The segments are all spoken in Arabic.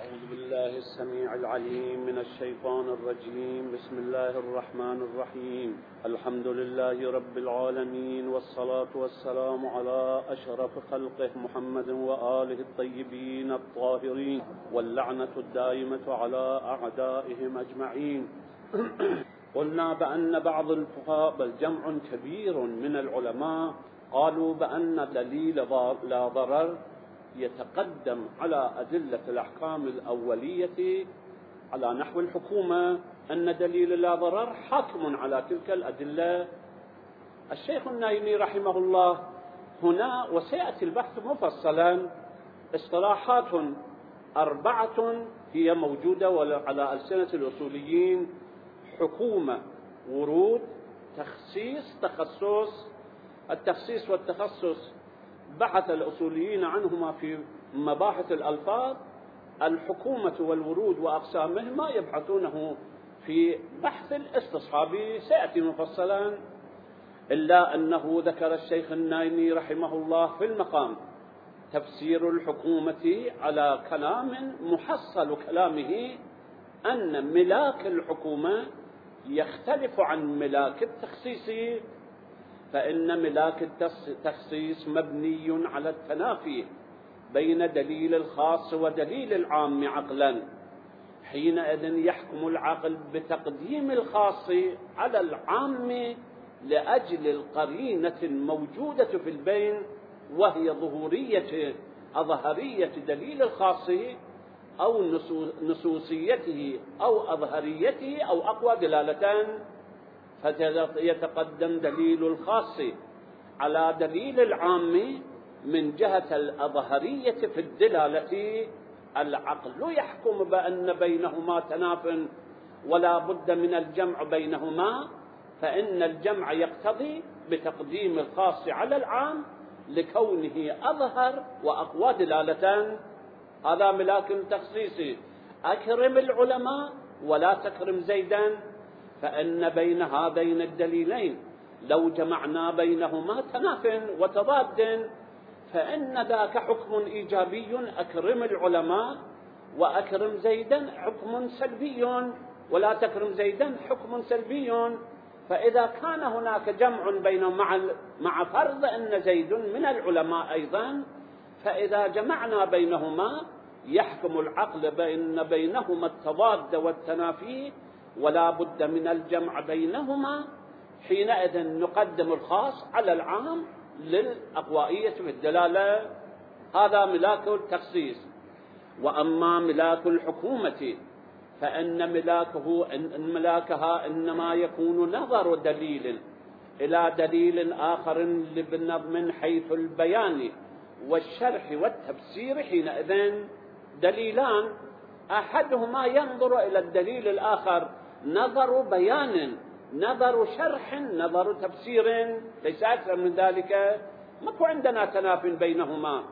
أعوذ بالله السميع العليم من الشيطان الرجيم. بسم الله الرحمن الرحيم. الحمد لله رب العالمين، والصلاة والسلام على أشرف خلقه محمد وآله الطيبين الطاهرين، واللعنة الدائمة على أعدائهم أجمعين. قلنا بأن بعض الفقهاء، بل جمع كبير من العلماء، قالوا بأن دليل لا ضرر يتقدم على أدلة الأحكام الأولية على نحو الحكومة، أن دليل لا ضرر حاكم على تلك الأدلة. الشيخ النايمي رحمه الله هنا، وسيأتي البحث مفصلا، اصطلاحات 4 هي موجودة على ألسنة الأصوليين: حكومة، ورود، تخصيص، تخصص. التخصيص والتخصص بحث الأصوليين عنهما في مباحث الألفاظ. الحكومة والورود وأقسامهما يبحثونه في بحث الاستصحابي، سيأتي مفصلا. إلا أنه ذكر الشيخ النايمي رحمه الله في المقام تفسير الحكومة على كلام محصل كلامه أن ملاك الحكومة يختلف عن ملاك التخصيص، فإن ملاك التخصيص مبني على التنافي بين دليل الخاص ودليل العام عقلا. حينئذ يحكم العقل بتقديم الخاص على العام لأجل القرينة الموجودة في البين، وهي أظهرية دليل الخاص أو نصوصيته أو أظهريته أو أقوى دلالتان، فيتقدم دليل الخاص على دليل العام من جهة الأظهرية في الدلالة. العقل يحكم بأن بينهما تناف ولا بد من الجمع بينهما، فإن الجمع يقتضي بتقديم الخاص على العام لكونه أظهر وأقوى دلالتان. هذا ملاك التخصيص: أكرم العلماء ولا تكرم زيدا، فإن بين هذين الدليلين لو جمعنا بينهما تناف وتضاد، فإن ذاك حكم إيجابي: أكرم العلماء، وأكرم زيدا حكم سلبي، ولا تكرم زيدا حكم سلبي. فإذا كان هناك جمع بينهما مع فرض أن زيد من العلماء أيضا، فإذا جمعنا بينهما يحكم العقل بأن بينهما التضاد والتنافي ولا بد من الجمع بينهما. حينئذ نقدم الخاص على العام للأقوائية في الدلالة. هذا ملاك التخصيص. وأما ملاك الحكومة فإن ملاكها إنما يكون نظر دليل إلى دليل آخر من حيث البيان والشرح والتفسير. حينئذ دليلان: أحدهما ينظر إلى الدليل الآخر نظر بيان، نظر شرح، نظر تفسير، ليس أكثر من ذلك. ما عندنا تناف بينهما،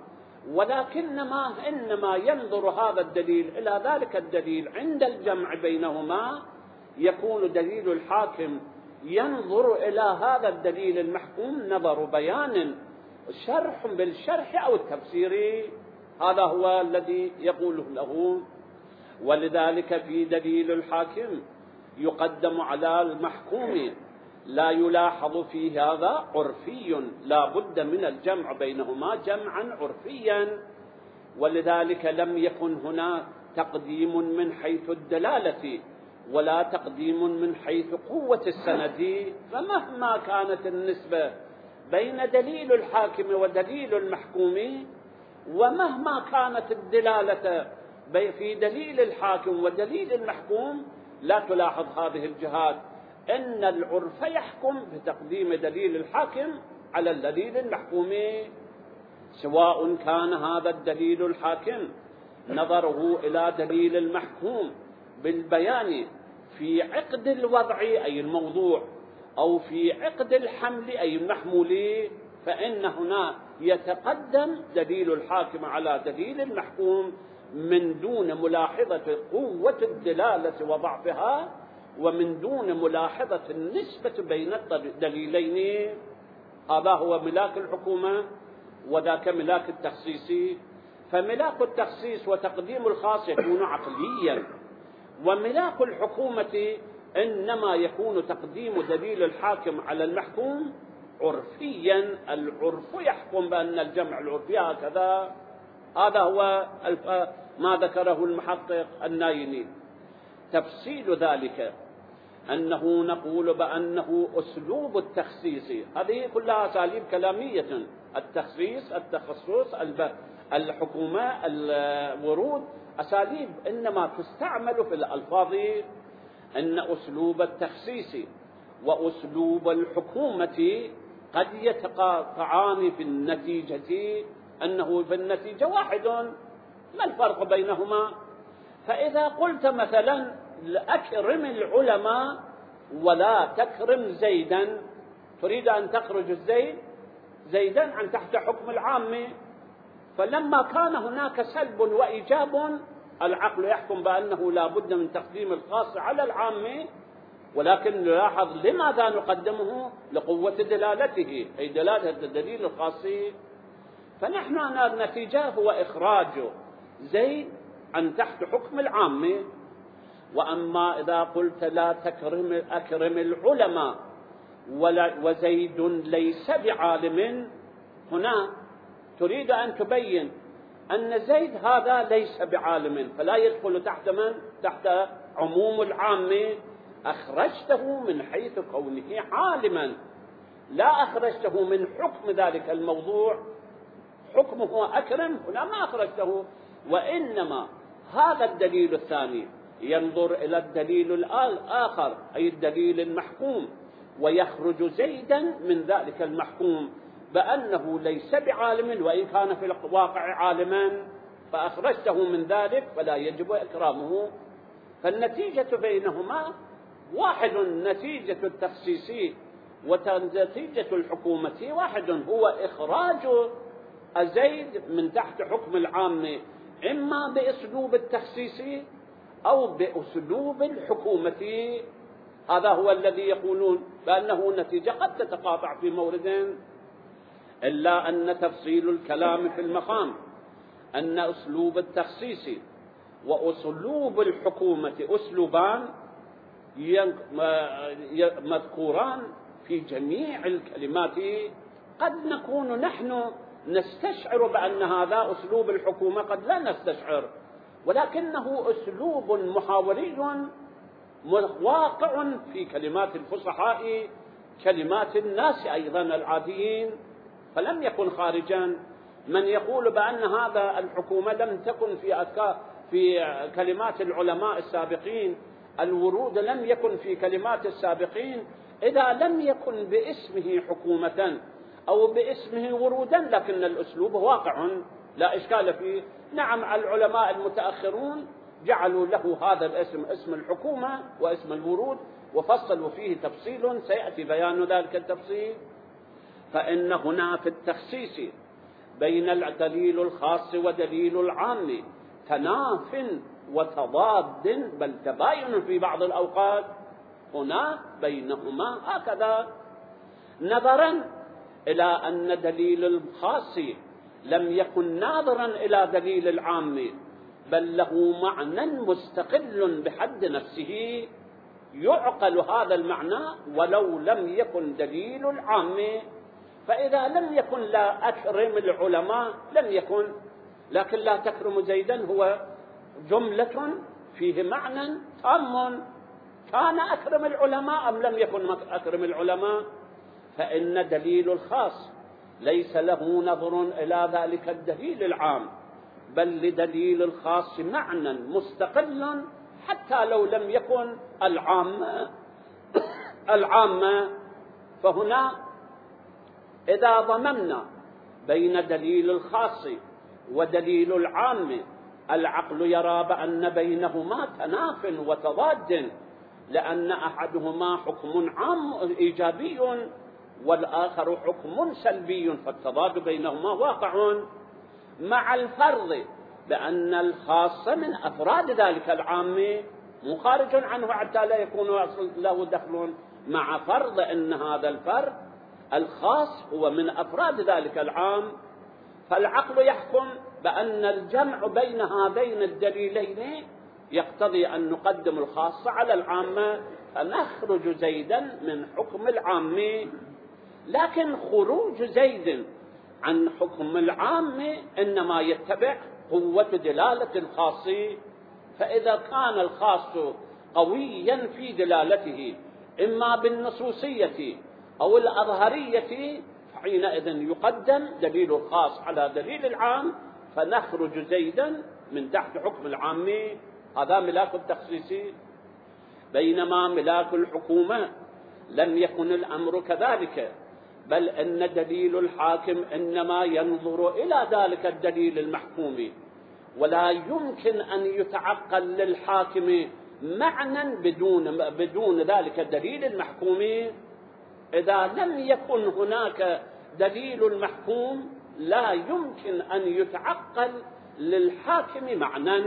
إنما ينظر هذا الدليل إلى ذلك الدليل. عند الجمع بينهما يكون دليل الحاكم ينظر إلى هذا الدليل المحكوم نظر بيان، شرح بالشرح أو التفسير. هذا هو الذي يقوله له. ولذلك في دليل الحاكم يقدم على المحكوم، لا يلاحظ في هذا عرفي، لا بد من الجمع بينهما جمعا عرفيا. ولذلك لم يكن هنا تقديم من حيث الدلالة ولا تقديم من حيث قوة السند. فمهما كانت النسبة بين دليل الحاكم ودليل المحكوم، ومهما كانت الدلالة في دليل الحاكم ودليل المحكوم، لا تلاحظ هذه الجهات، إن العرف يحكم بتقديم دليل الحاكم على الدليل المحكوم، سواء كان هذا الدليل الحاكم نظره إلى دليل المحكوم بالبيان في عقد الوضع أي الموضوع، أو في عقد الحمل أي المحمول، فإن هنا يتقدم دليل الحاكم على دليل المحكوم من دون ملاحظة قوة الدلالة وضعفها، ومن دون ملاحظة النسبة بين الدليلين. هذا هو ملاك الحكومة، وذاك ملاك التخصيص. فملاك التخصيص وتقديم الخاص يكون عقليا، وملاك الحكومة إنما يكون تقديم دليل الحاكم على المحكوم عرفيا. العرف يحكم بأن الجمع العرفي هكذا. هذا هو ما ذكره المحقق النايني. تفصيل ذلك أنه نقول بأنه أسلوب التخصيص، هذه كلها أساليب كلامية، التخصيص، التخصص، الحكومة، الورود، أساليب إنما تستعمل في الألفاظ. أن أسلوب التخصيص وأسلوب الحكومة قد يتقاطعان في النتيجة، أنه في النتيجة واحد، ما الفرق بينهما؟ فإذا قلت مثلا أكرم العلماء ولا تكرم زيدا، تريد أن تخرج زيدا عن تحت حكم العامة، فلما كان هناك سلب وإيجاب العقل يحكم بأنه لا بد من تقديم الخاص على العامة، ولكن نلاحظ لماذا نقدمه؟ لقوة دلالته، أي دلالة الدليل الخاص. فنحن النتيجة هو إخراج زيد عن تحت حكم العامة. وأما إذا قلت لا أكرم العلماء وزيد ليس بعالم، هنا تريد أن تبين أن زيد هذا ليس بعالم، فلا يدخل تحت من؟ تحت عموم العامة. أخرجته من حيث كونه عالما، لا أخرجته من حكم ذلك الموضوع، حكمه أكرم، هنا ما أخرجته. وإنما هذا الدليل الثاني ينظر إلى الدليل الآخر، أي الدليل المحكوم، ويخرج زيدا من ذلك المحكوم بأنه ليس بعالم، وإن كان في الواقع عالما، فأخرجته من ذلك فلا يجب إكرامه. فالنتيجة بينهما واحد، نتيجة التخصيص ونتيجة الحكومة واحد، هو إخراج زيد من تحت حكم العامة، إما بأسلوب التخصيص أو بأسلوب الحكومة. هذا هو الذي يقولون بأنه نتيجة قد تتقاطع في مورد، إلا أن تفصيل الكلام في المقام أن أسلوب التخصيص وأسلوب الحكومة أسلوبان مذكوران في جميع الكلمات. قد نكون نحن نستشعر بأن هذا أسلوب الحكومة، قد لا نستشعر، ولكنه أسلوب محاوري واقع في كلمات الفصحاء، كلمات الناس أيضا العاديين، فلم يكن خارجا. من يقول بأن هذا الحكومة لم تكن في كلمات العلماء السابقين، الورود لم يكن في كلمات السابقين، إذا لم يكن باسمه حكومة أو باسمه ورودا، لكن الأسلوب واقع لا إشكال فيه. نعم، العلماء المتأخرون جعلوا له هذا الاسم، اسم الحكومة واسم الورود، وفصلوا فيه تفصيل سيأتي بيان ذلك التفصيل. فإن هنا في التخصيص بين الدليل الخاص ودليل العام تناف وتضاد، بل تباين في بعض الأوقات هنا بينهما هكذا، نظرا إلى أن دليل الخاص لم يكن ناظرا إلى دليل العام، بل له معنى مستقل بحد نفسه، يعقل هذا المعنى ولو لم يكن دليل العام. فإذا لم يكن لا أكرم العلماء لم يكن، لكن لا تكرم زيدا هو جملة فيه معنى تام، كان أكرم العلماء أم لم يكن أكرم العلماء. فإن دليل الخاص ليس له نظر إلى ذلك الدليل العام، بل لدليل الخاص معنى مستقل حتى لو لم يكن العامة. فهنا إذا ضممنا بين دليل الخاص ودليل العام، العقل يرى بأن بينهما تناف وتضاد، لأن أحدهما حكم عام إيجابي والآخر حكم سلبي، فالتضاد بينهما واقع، مع الفرض بأن الخاص من أفراد ذلك العام مخارج عنه حتى لا يكون له دخل، مع فرض أن هذا الفرد الخاص هو من أفراد ذلك العام. فالعقل يحكم بأن الجمع بين هذين الدليلين يقتضي أن نقدم الخاصة على العامة، فنخرج زيدا من حكم العام. لكن خروج زيد عن حكم العام إنما يتبع قوة دلالة الخاص، فإذا كان الخاص قويا في دلالته إما بالنصوصية أو الأظهرية فحينئذ يقدم دليل الخاص على دليل العام، فنخرج زيدا من تحت حكم العام. هذا ملاك التخصيص. بينما ملاك الحكومة لم يكن الأمر كذلك، بل أن دليل الحاكم إنما ينظر إلى ذلك الدليل المحكوم، ولا يمكن أن يتعقل للحاكم معنى بدون ذلك الدليل المحكوم. إذا لم يكن هناك دليل المحكوم لا يمكن أن يتعقل للحاكم معنى،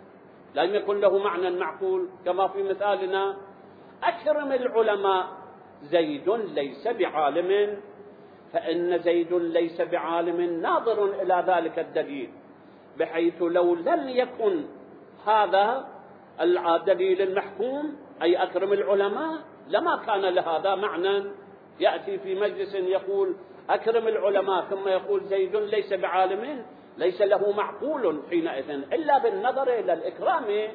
لم يكن له معنى معقول. كما في مثالنا: أكرم العلماء، زيد ليس بعالم، فإن زيد ليس بعالم ناظر إلى ذلك الدليل، بحيث لو لم يكن هذا الدليل المحكوم أي أكرم العلماء لما كان لهذا معنى. يأتي في مجلس يقول أكرم العلماء ثم يقول زيد ليس بعالم، ليس له معقول حينئذ إلا بالنظر إلى الإكرام.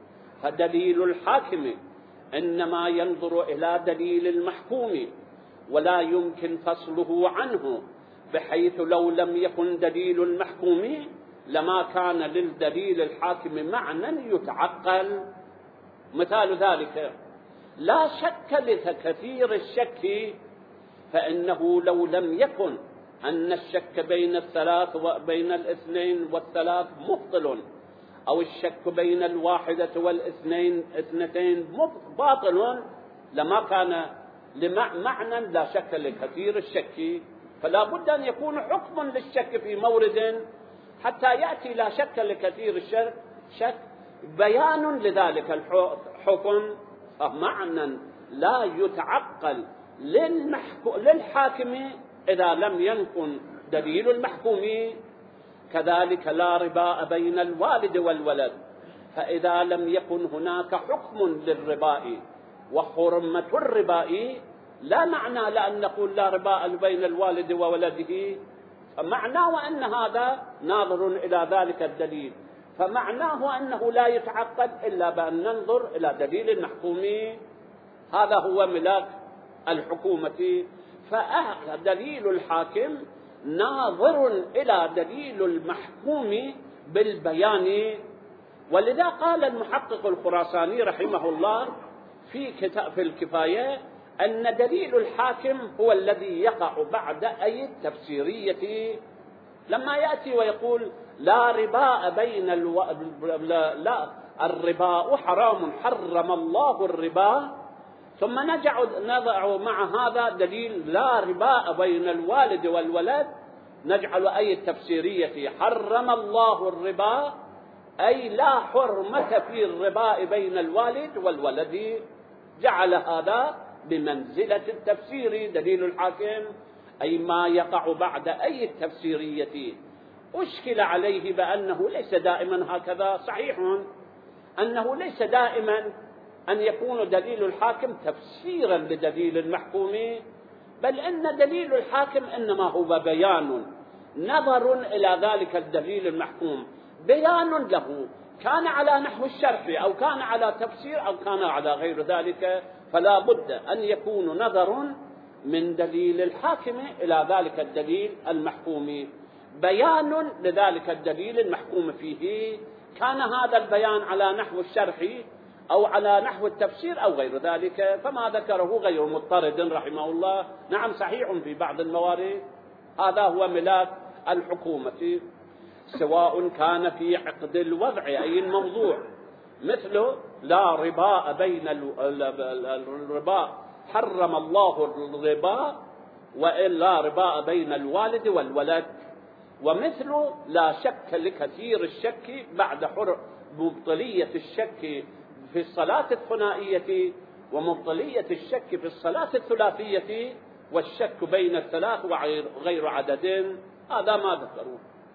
فدليل الحاكم إنما ينظر إلى دليل المحكوم ولا يمكن فصله عنه، بحيث لو لم يكن دليل المحكوم لما كان للدليل الحاكم معنى يتعقل. مثال ذلك: لا شك لكثير الشك، فإنه لو لم يكن أن الشك بين الثلاث وبين الاثنين والثلاث مبطل، أو الشك بين الواحدة والاثنين اثنتين باطل، لما كان معنى لا شك لكثير الشك. فلا بد أن يكون حكم للشك في مورد حتى يأتي لا شك لكثير الشك بيان لذلك الحكم، فمعنى لا يتعقل للحاكم إذا لم يكن دليل المحكوم. كذلك لا رباء بين الوالد والولد، فإذا لم يكن هناك حكم للرباء وحرمة الرباء لا معنى لأن نقول لا رباء بين الوالد وولده، فمعناه أن هذا ناظر إلى ذلك الدليل، فمعناه أنه لا يتعقد إلا بأن ننظر إلى دليل المحكوم. هذا هو ملاك الحكومة. فدليل الحاكم ناظر إلى دليل المحكوم بالبيان. ولذا قال المحقق الخراساني رحمه الله في الكفاية أن دليل الحاكم هو الذي يقع بعد أي التفسيرية، لما يأتي ويقول لا رباء بين لا الرباء حرام حرم الله الربا، ثم نضع مع هذا دليل لا رباء بين الوالد والولد، نجعل أي التفسيرية حرم الله الربا أي لا حرمة في الرباء بين الوالد والولد، جعل هذا بمنزلة التفسير دليل الحاكم أي ما يقع بعد أي التفسيرية. أشكل عليه بأنه ليس دائما هكذا. صحيح أنه ليس دائما أن يكون دليل الحاكم تفسيرا لدليل المحكوم، بل أن دليل الحاكم إنما هو بيان، نظر إلى ذلك الدليل المحكوم، بيان له، كان على نحو الشرح أو كان على تفسير أو كان على غير ذلك، فلا بد أن يكون نظر من دليل الحاكم إلى ذلك الدليل المحكوم، بيان لذلك الدليل المحكوم فيه، كان هذا البيان على نحو الشرح أو على نحو التفسير أو غير ذلك، فما ذكره غير مضطرد رحمه الله. نعم صحيح في بعض الموارد. هذا هو ملاك الحكومة، سواء كان في عقد الوضع أي الموضوع، مثل لا رباء بين الرباء حرم الله الربا وإلا رباء بين الوالد والولد، ومثل لا شك لكثير الشك بعد مبطلية الشك في الصلاة الثنائية ومبطلية الشك في الصلاة الثلاثية والشك بين الثلاث وغير عدد. هذا ما ذكروه.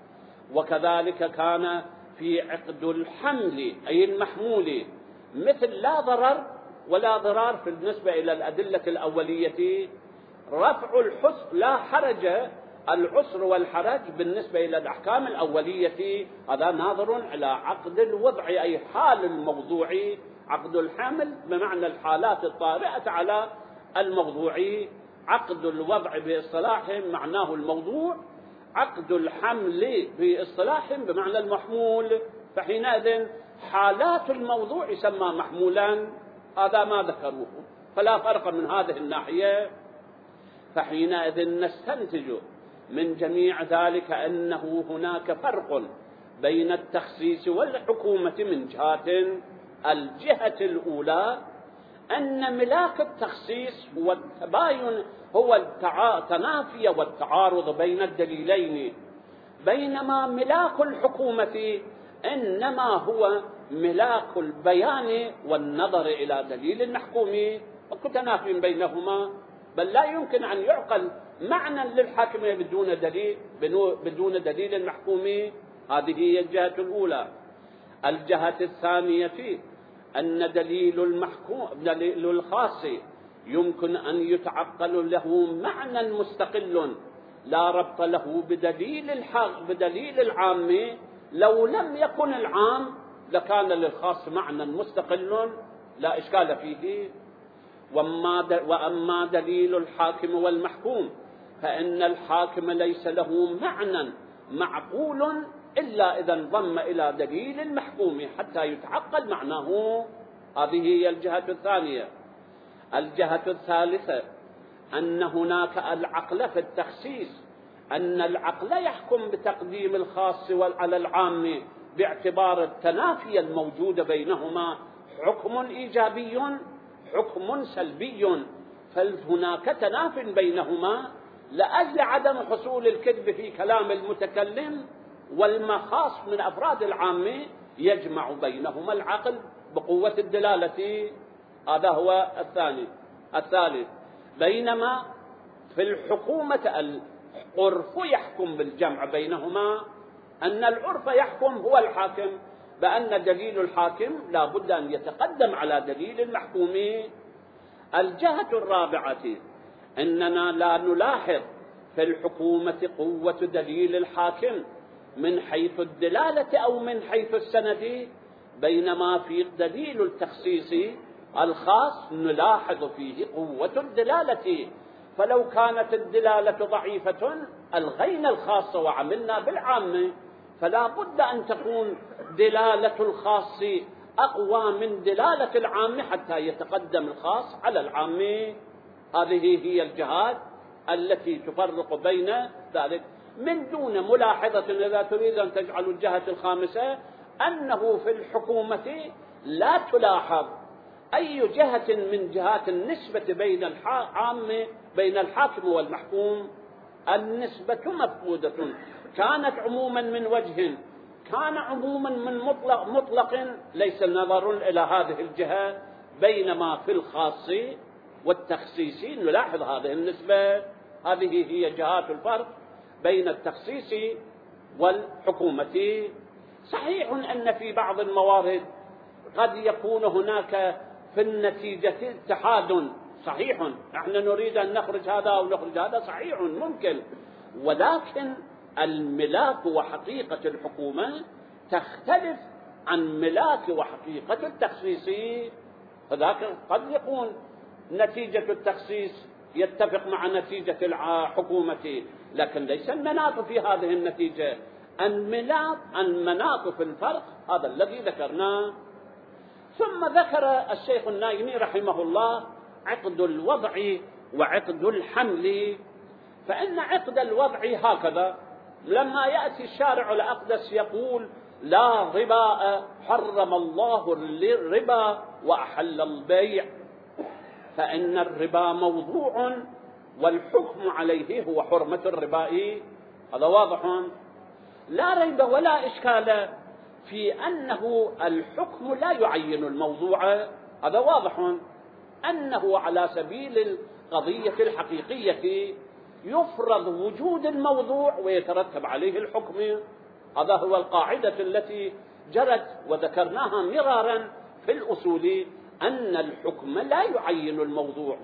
وكذلك كان في عقد الحمل أي المحمول، مثل لا ضرر ولا ضرار بالنسبة إلى الأدلة الأولية، رفع الحسر لا حرج، العسر والحرج بالنسبة إلى الأحكام الأولية هذا ناظر على عقد الوضع أي حال الموضوع، عقد الحمل بمعنى الحالات الطارئة على الموضوع، عقد الوضع باصطلاحهم معناه الموضوع، عقد الحمل باصطلاحهم بمعنى المحمول، فحينئذ حالات الموضوع يسمى محمولا، هذا ما ذكروه، فلا فرق من هذه الناحية. فحينئذ نستنتج من جميع ذلك أنه هناك فرق بين التخصيص والحكومة من جهات. الجهة الأولى أن ملاك التخصيص هو التباين، هو التنافي والتعارض بين الدليلين، بينما ملاك الحكومة إنما هو ملاك البيان والنظر إلى دليل المحكوم، وكتنافي بينهما، بل لا يمكن أن يعقل معنى للحاكمية بدون دليل المحكوم. هذه هي الجهة الأولى. الجهة الثانية أن دليل الخاص يمكن أن يتعقل له معنى مستقل لا ربط له بدليل العام، لو لم يكن العام لكان للخاص معنى مستقل لا إشكال فيه. وأما دليل الحاكم والمحكوم فإن الحاكم ليس له معنى معقول إلا إذا انضم إلى دليل المحكوم حتى يتعقل معناه. هذه هي الجهة الثانية. الجهة الثالثة أن هناك العقل في التخصيص، أن العقل يحكم بتقديم الخاص على العام باعتبار التنافي الموجود بينهما، حكم إيجابي حكم سلبي، فهناك تناف بينهما لأجل عدم حصول الكذب في كلام المتكلم، والمخاص من أفراد العامة يجمع بينهما العقل بقوة الدلالة. هذا هو الثالث. بينما في الحكومة العرف يحكم بالجمع بينهما، أن العرف يحكم هو الحاكم بأن دليل الحاكم لا بد أن يتقدم على دليل المحكوم. الجهة الرابعة أننا لا نلاحظ في الحكومة قوة دليل الحاكم من حيث الدلالة أو من حيث السند، بينما في دليل التخصيص الخاص نلاحظ فيه قوة الدلالة، فلو كانت الدلالة ضعيفة ألغينا الخاص وعملنا بالعامة، فلا بد أن تكون دلالة الخاص أقوى من دلالة العامة حتى يتقدم الخاص على العامة. هذه هي الجهات التي تفرق بين ذلك، من دون ملاحظة إذا تريد أن تجعل الجهة الخامسة أنه في الحكومة لا تلاحظ أي جهة من جهات النسبة بين الحاكم والمحكوم، النسبة مفقودة، كانت عموما من وجه، كان عموما من مطلق ليس النظر إلى هذه الجهة، بينما في الخاص والتخصيص نلاحظ هذه النسبة. هذه هي جهات الفرق بين التخصيص والحكومة. صحيح أن في بعض الموارد قد يكون هناك في النتيجة اتحاد، صحيح، نحن نريد أن نخرج هذا أو نخرج هذا، صحيح ممكن، ولكن الملاك وحقيقة الحكومة تختلف عن ملاك وحقيقة التخصيص. فذاك قد يكون نتيجة التخصيص يتفق مع نتيجة الحكومة، لكن ليس المناط في هذه النتيجة، المناط في الفرق هذا الذي ذكرناه. ثم ذكر الشيخ النايمي رحمه الله عقد الوضع وعقد الحمل. فإن عقد الوضع هكذا، لما يأتي الشارع الأقدس يقول لا ربا، حرم الله الربا وأحل البيع، فإن الربا موضوع والحكم عليه هو حرمة الربا، هذا واضح، لا ريب ولا إشكال في أنه الحكم لا يعين الموضوع، هذا واضح، أنه على سبيل القضية الحقيقية يفرض وجود الموضوع ويترتب عليه الحكم. هذا هو القاعدة التي جرت وذكرناها مرارا في الأصول، أن الحكم لا يعين الموضوع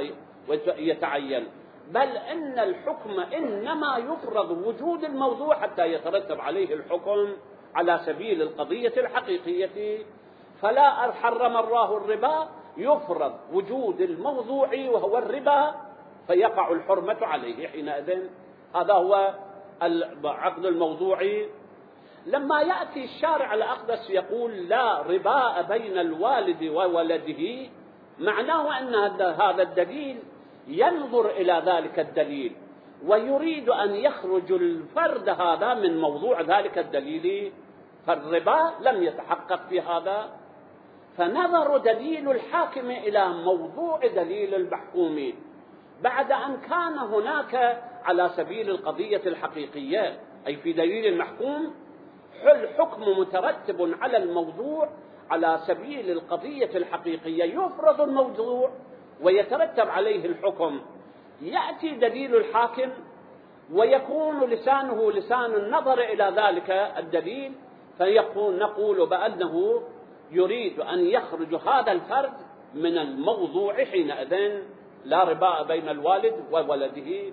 ويتعين، بل أن الحكم إنما يفرض وجود الموضوع حتى يترتب عليه الحكم على سبيل القضية الحقيقية. فلا حرم الله الربا، يفرض وجود الموضوع وهو الربا فيقع الحرمة عليه حينئذ. هذا هو العقد الموضوعي. لما يأتي الشارع الأقدس يقول لا رباء بين الوالد وولده، معناه أن هذا الدليل ينظر إلى ذلك الدليل ويريد أن يخرج الفرد هذا من موضوع ذلك الدليل، فالربا لم يتحقق في هذا. فنظر دليل الحاكم إلى موضوع دليل المحكوم بعد أن كان هناك على سبيل القضية الحقيقية، أي في دليل المحكوم الحكم مترتب على الموضوع على سبيل القضية الحقيقية، يفرض الموضوع ويترتب عليه الحكم. يأتي دليل الحاكم ويكون لسانه لسان النظر إلى ذلك الدليل، نقول بأنه يريد أن يخرج هذا الفرد من الموضوع حينئذ، لا رباء بين الوالد وولده.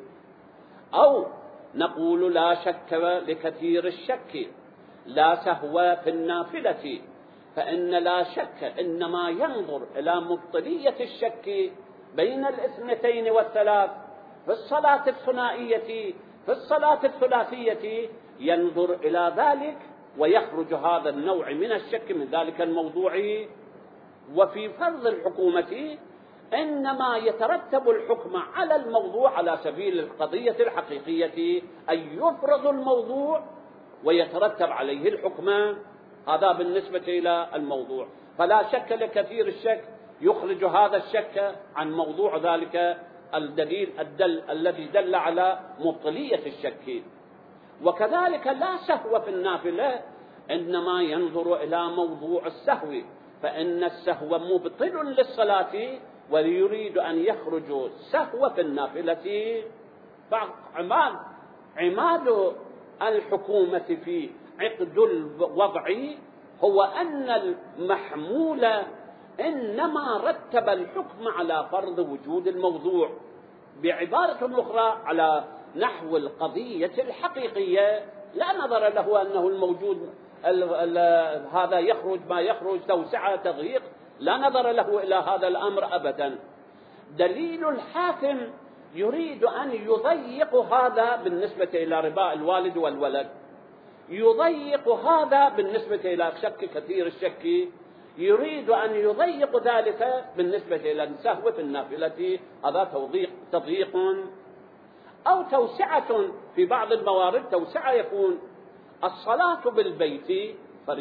أو نقول لا شك لكثير الشك، لا سهو في النافلة، فإن لا شك إنما ينظر إلى مبطلية الشك بين الاثنتين والثلاث. في الصلاة الثنائية في الصلاة الثلاثية ينظر إلى ذلك ويخرج هذا النوع من الشك من ذلك الموضوع. وفي فرض الحكومة إنما يترتب الحكم على الموضوع على سبيل القضية الحقيقية، أي يفرض الموضوع ويترتب عليه الحكم. هذا بالنسبة إلى الموضوع. فلا شك لكثير الشك يخرج هذا الشك عن موضوع ذلك الدليل الذي دل على مبطلية الشك. وكذلك لا سهو في النافلة، إنما ينظر إلى موضوع السهو، فإن السهو مبطل للصلاة ويريد أن يخرج سهو في النافلة. عماد الحكومة في عقد الوضع هو أن المحمول إنما رتب الحكم على فرض وجود الموضوع، بعبارة أخرى على نحو القضية الحقيقية، لا نظر له أنه الموجود هذا يخرج ما يخرج توسعة تضييق، لا نظر له إلى هذا الأمر أبدا. دليل الحاكم يريد أن يضيق هذا بالنسبة إلى رباء الوالد والولد، يضيق هذا بالنسبة إلى شك كثير الشك، يريد أن يضيق ذلك بالنسبة إلى السهو في النافلة. هذا تضييق أو توسعة. في بعض الموارد توسعة يكون الصلاة بالبيت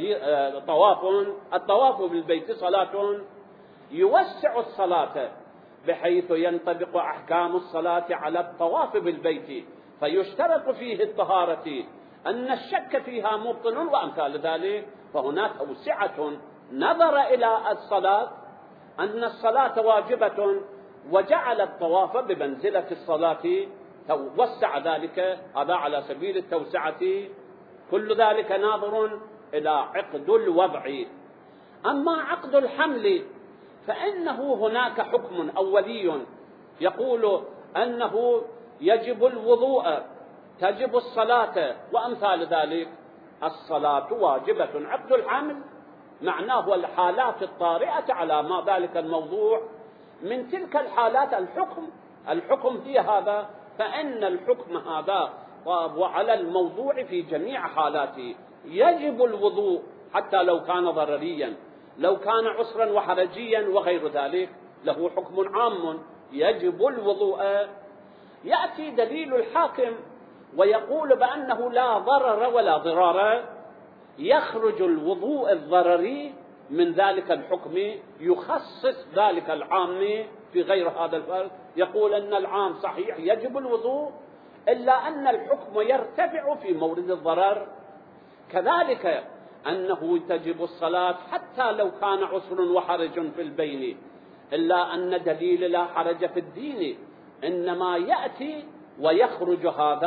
الطواف بالبيت صلاة، يوسع الصلاة بحيث ينطبق أحكام الصلاة على الطواف بالبيت، فيشترط فيه الطهارة، أن الشك فيها مبطل وأمثال ذلك. فهناك توسعة نظر إلى الصلاة أن الصلاة واجبة وجعل الطواف بمنزلة الصلاة، توسع ذلك. هذا على سبيل التوسعة. كل ذلك ناظر إلى عقد الوضع. أما عقد الحمل فإنه هناك حكم أولي يقول أنه يجب الوضوء، تجب الصلاة وأمثال ذلك. الصلاة واجبة. عقد الحمل معناه الحالات الطارئة على ما ذلك الموضوع. من تلك الحالات الحكم في هذا، فإن الحكم هذا وعلى الموضوع في جميع حالاته. يجب الوضوء حتى لو كان ضرريا، لو كان عسرا وحرجيا وغير ذلك، له حكم عام يجب الوضوء. يأتي دليل الحاكم ويقول بأنه لا ضرر ولا ضرار، يخرج الوضوء الضرري من ذلك الحكم، يخصص ذلك العام في غير هذا الفرد. يقول أن العام صحيح يجب الوضوء، إلا أن الحكم يرتفع في مورد الضرر. كذلك أنه تجب الصلاة حتى لو كان عسر وحرج في البين، إلا أن دليل لا حرج في الدين إنما يأتي ويخرج هذا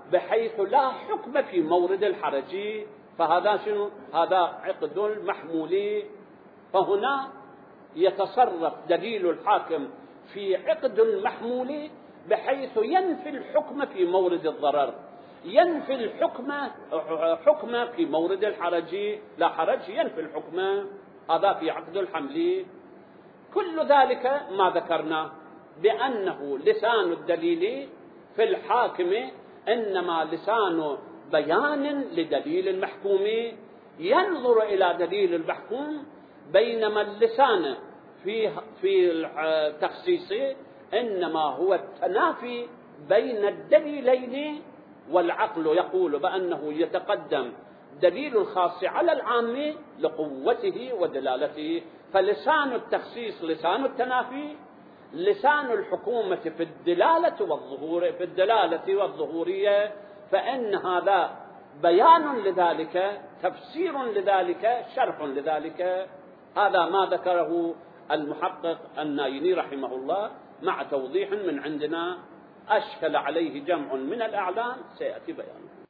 بحيث لا حكم في مورد الحرج، فهذا شنو؟ هذا عقد المحمول. فهنا يتصرف دليل الحاكم في عقد المحمول بحيث ينفي الحكم في مورد الضرر، ينفي حكم في مورد الحرج، لا حرج ينفي الحكم، هذا في عقد الحمل. كل ذلك ما ذكرنا بأنه لسان الدليل في الحاكم إنما لسان بيان لدليل المحكوم، ينظر إلى دليل المحكوم، بينما اللسان في التخصيص إنما هو التنافي بين الدليلين، والعقل يقول بأنه يتقدم دليل الخاص على العام لقوته ودلالته. فلسان التخصيص لسان التنافي، لسان الحكومة في الدلالة والظهور، في الدلالة والظهورية، فإن هذا بيان لذلك، تفسير لذلك، شرح لذلك. هذا ما ذكره المحقق النايني رحمه الله مع توضيح من عندنا أشكل عليه جمع من الأعلام سيأتي بيانه.